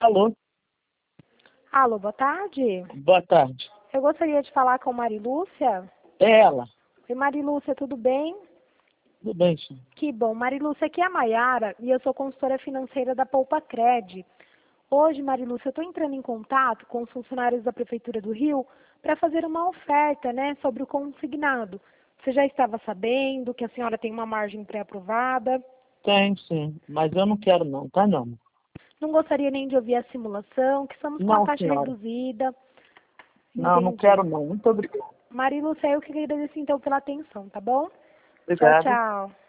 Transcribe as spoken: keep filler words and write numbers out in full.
Alô? Alô, boa tarde. Boa tarde. Eu gostaria de falar com Marilúcia. É ela. Oi, Marilúcia, tudo bem? Tudo bem, sim. Que bom. Marilúcia, aqui é a Maiara e eu sou consultora financeira da Poupa Cred. Hoje, Marilúcia, eu estou entrando em contato com os funcionários da Prefeitura do Rio para fazer uma oferta, né, sobre o consignado. Você já estava sabendo que a senhora tem uma margem pré-aprovada? Tem, sim. Mas eu não quero não, tá não? Não gostaria nem de ouvir a simulação, que estamos com a Não, taxa senhora. reduzida. Não, não Entendi. quero não. Muito obrigado. Marilúcia, eu que agradeço então pela atenção, tá bom? Tchau, Obrigado. tchau.